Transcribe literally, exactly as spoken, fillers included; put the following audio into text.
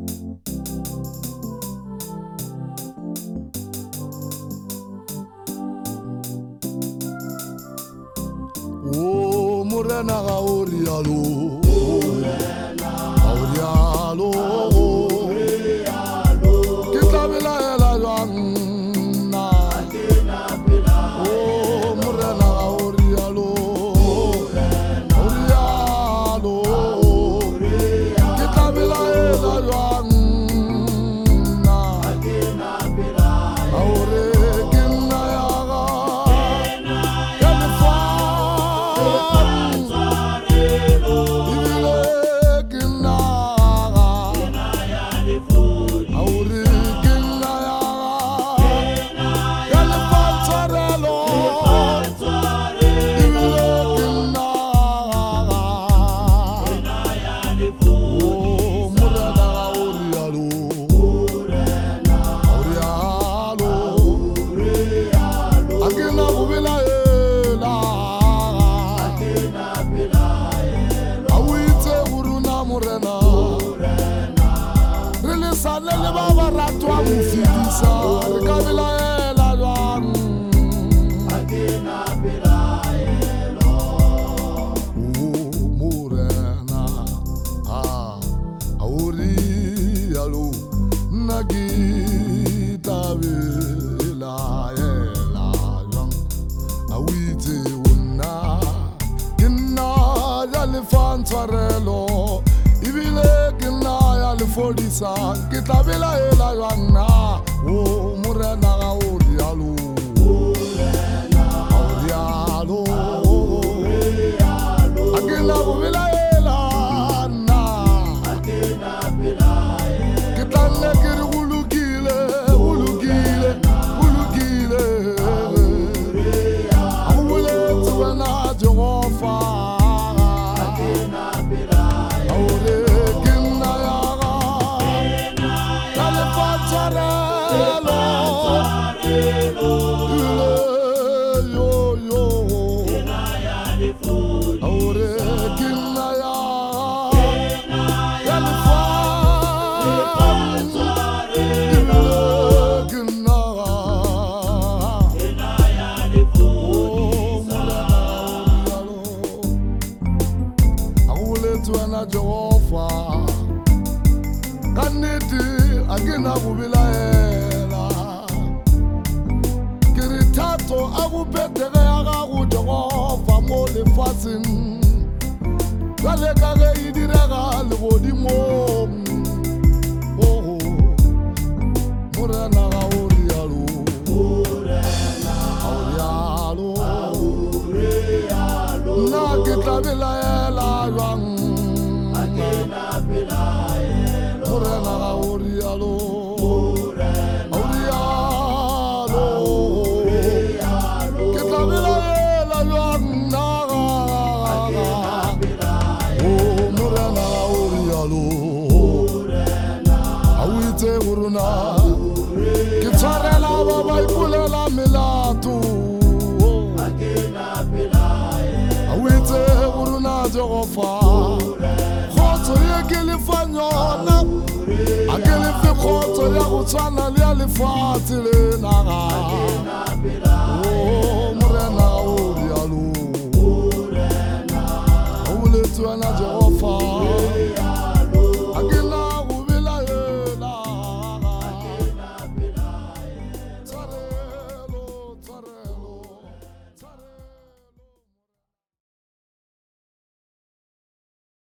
Oh, morena ga o rialo, o rialo, ke tla belaela jwang nna. Oh, morena ga o rialo, o rialo, ke tla belaela jwang nna. A o re ke nna ya ga ya le ba ba ratwa mo fetisa re ka belaela jwang a ke na belaelo. Oh, morena a a o rialo nna ke tla belaela jwang a o itse o nna ke nna ja lefantshwarelo ebile ke nna ya lefodisa ke tla belaela jwang na. O morena ga o rialo, a o rialo, a ke na go belaela nna. Ke tla nne ke re go lokile, go lokile, go lokile. A go boletse wena Jehova, Jehova kaneti a ke na go belaela ke re thato a go petege ya gago Jehova mo lefatsheng jwale ka ge e direga legodimong. Oh, morena ga o rialo, a o rialo, nna ke tla belaela jwang morena ga o rialo, a o rialo, ke tla belaela jwang nna. Oh, morena ga o rialo, a o itse go rona ke tshwarela ba ba ipolela melato. A o itse go rona Jehova kgotso ye ke lefang yona a ke lefe kgotso ya go tshwana le ya lefatshe le naga.